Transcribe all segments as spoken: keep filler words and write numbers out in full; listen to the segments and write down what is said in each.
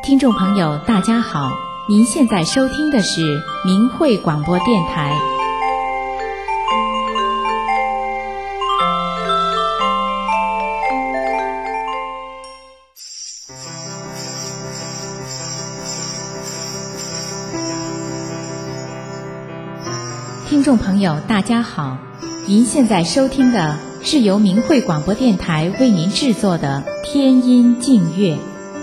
听众朋友大家好，您现在收听的是明慧广播电台。听众朋友大家好，您现在收听的是由明慧广播电台为您制作的天音净乐。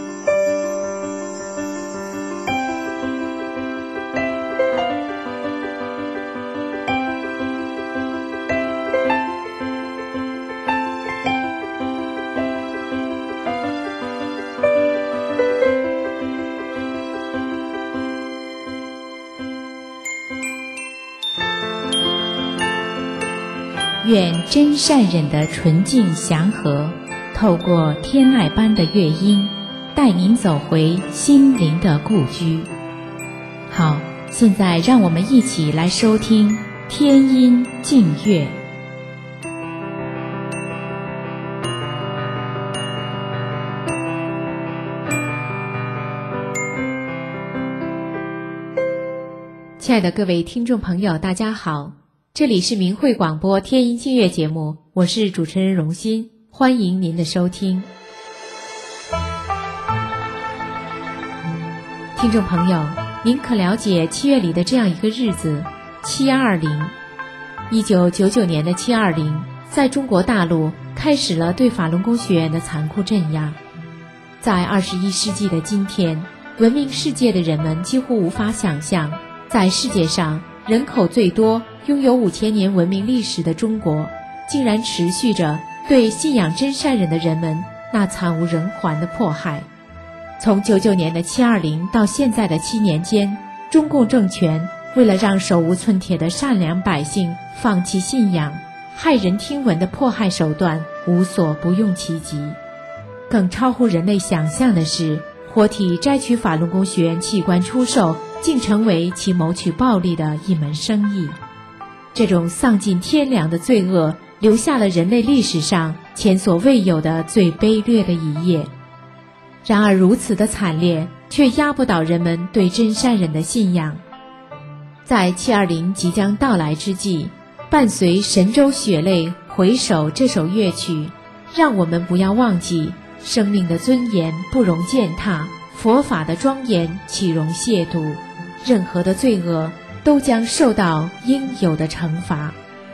愿真善忍的纯净祥和，透过天籁般的乐音，带您走回心灵的故居。好，现在让我们一起来收听天音净乐。亲爱的各位听众朋友大家好，这里是明慧广播天音净乐节目，我是主持人荣心，欢迎您的收听。听众朋友，您可了解七月里的这样一个日子七二零。一九九九年的七二零，在中国大陆开始了对法轮功学员的残酷镇压。在二十一世纪的今天，闻名世界的人们几乎无法想象，在世界上人口最多拥有五千年文明历史的中国，竟然持续着对信仰真善忍的人们那惨无人寰的迫害。从九九年的七二零到现在的七年间，中共政权为了让手无寸铁的善良百姓放弃信仰，骇人听闻的迫害手段无所不用其极。更超乎人类想象的是，活体摘取法轮功学员器官出售竟成为其谋取暴利的一门生意。这种丧尽天良的罪恶，留下了人类历史上前所未有的最卑劣的一页。然而如此的惨烈，却压不倒人们对真善忍的信仰。在七二零即将到来之际，伴随神州血泪回首这首乐曲，让我们不要忘记，生命的尊严不容践踏，佛法的庄严岂容亵渎，任何的罪恶都将受到应有的惩罚。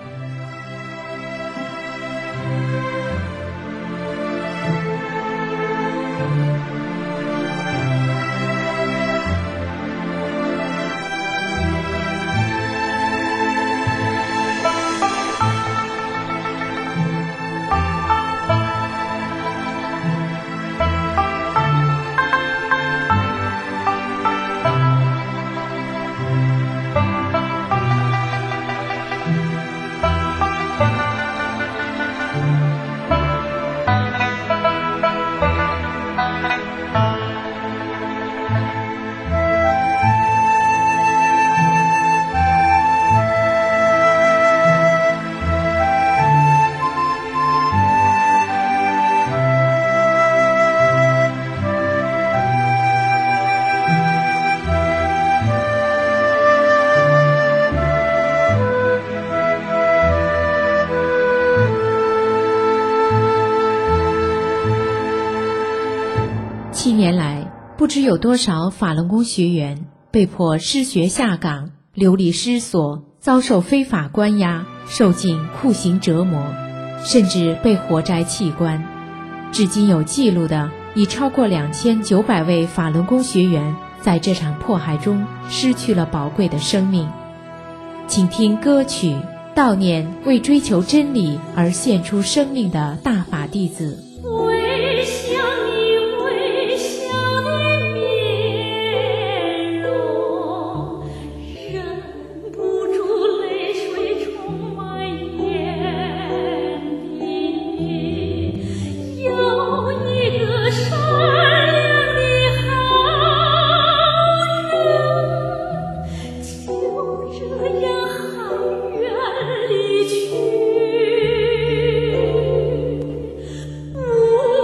七年来，不知有多少法轮功学员被迫失学下岗，流离失所，遭受非法关押，受尽酷刑折磨，甚至被活摘器官。至今有记录的已超过两千九百位法轮功学员在这场迫害中失去了宝贵的生命。请听歌曲，悼念为追求真理而献出生命的大法弟子。 离去，无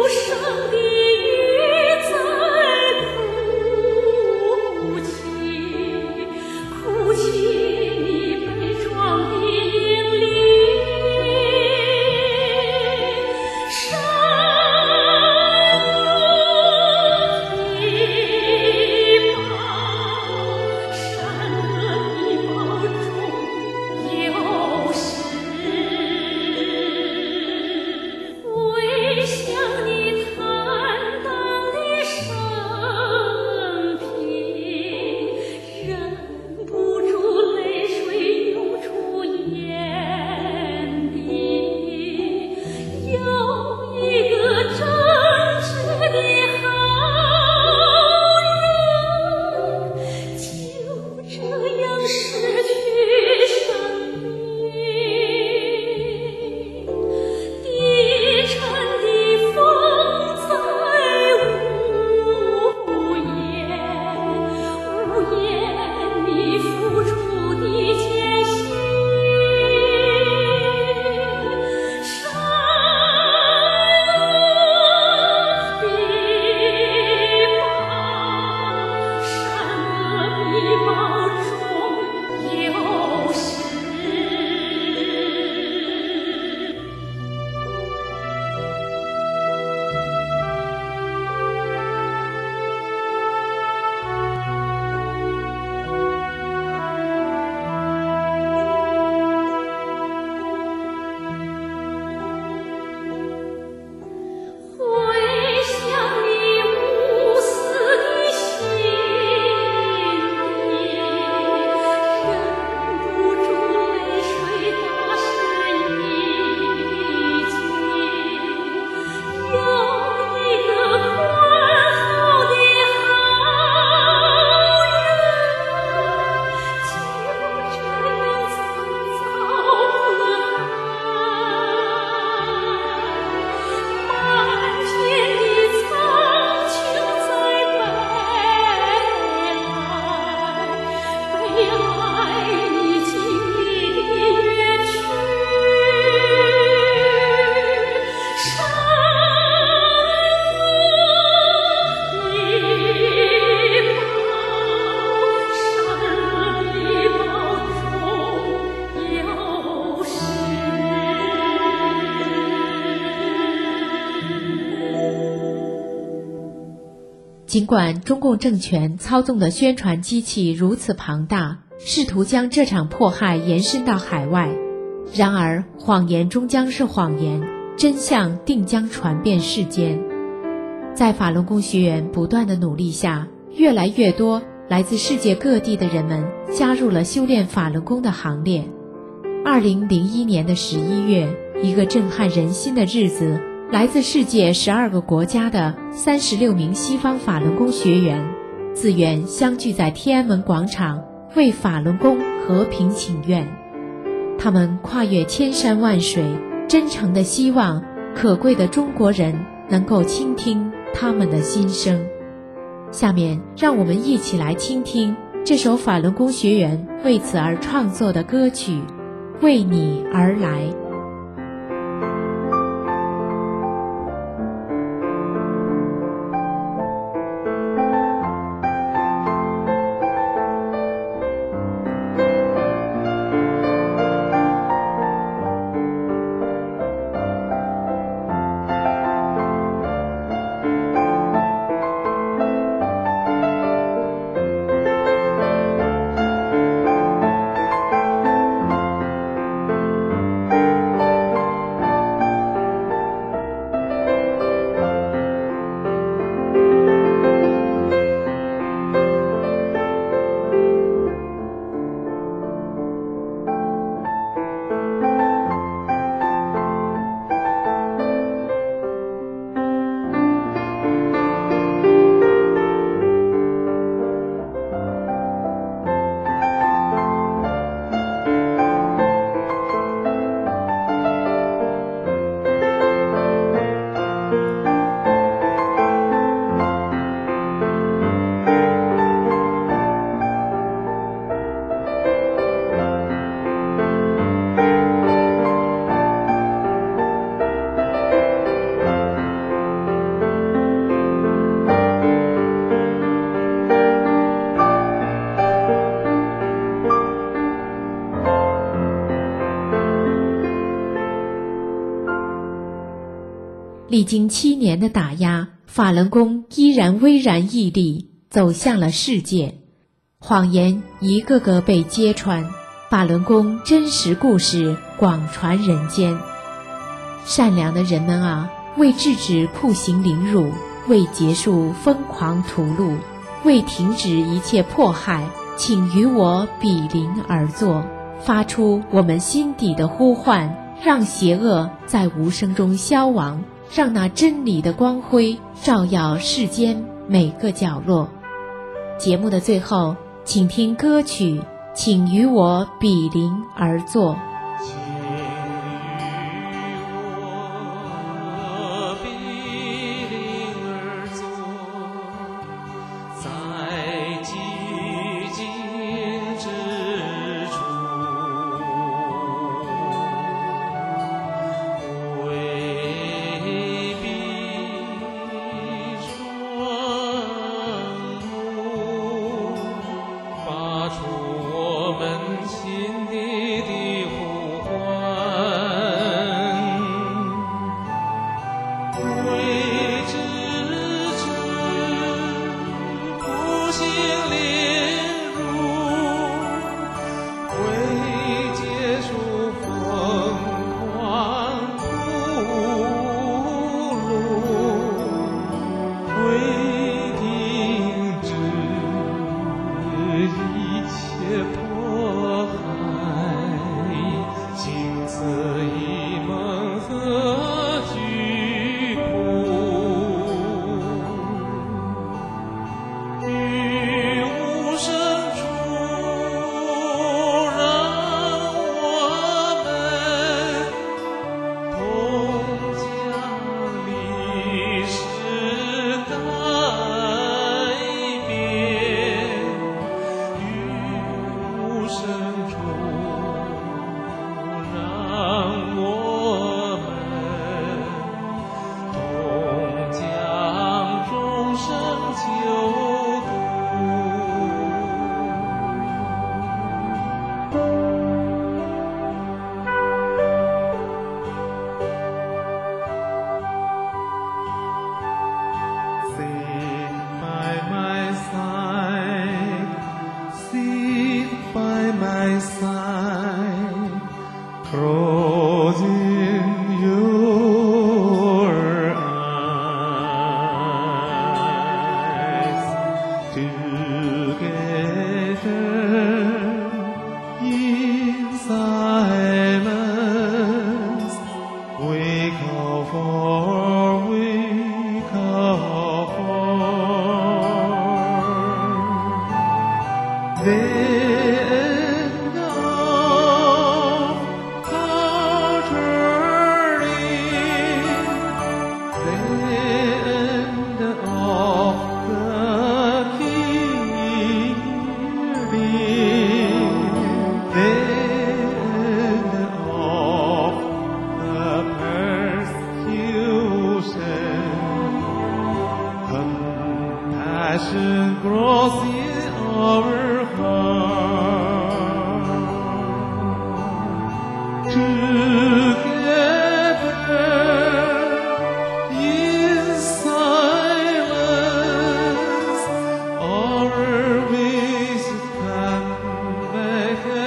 尽管中共政权操纵的宣传机器如此庞大，试图将这场迫害延伸到海外，然而谎言终将是谎言，真相定将传遍世间。在法轮功学员不断的努力下，越来越多来自世界各地的人们加入了修炼法轮功的行列。二零零一年的十一月，一个震撼人心的日子，来自世界十二个国家的三十六名西方法轮功学员，自愿相聚在天安门广场，为法轮功和平请愿。他们跨越千山万水，真诚地希望可贵的中国人能够倾听他们的心声。下面让我们一起来倾听这首法轮功学员为此而创作的歌曲《为你而来》。历经七年的打压，法轮功依然巍然屹立，走向了世界。谎言一个个被揭穿，法轮功真实故事广传人间。善良的人们啊，为制止酷刑凌辱，为结束疯狂屠戮，为停止一切迫害，请与我比邻而坐，发出我们心底的呼唤，让邪恶在无声中消亡，让那真理的光辉照耀世间每个角落。节目的最后，请听歌曲《请与我比邻而坐》。 此一梦何惧苦？ Compassion grows in our heart. Together in silence, our ways can make a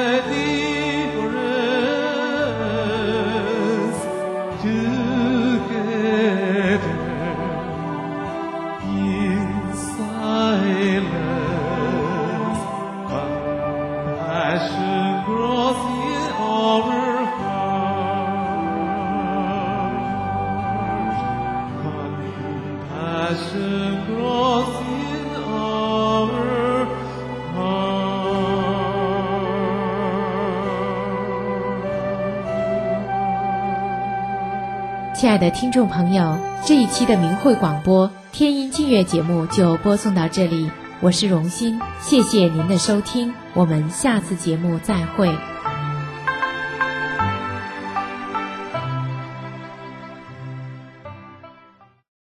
difference. Together in silence, compassion grows in our heart. Compassion grows in our heart. 亲爱的听众朋友，这一期的明慧广播天音净乐节目就播送到这里，我是荣欣，谢谢您的收听，我们下次节目再会。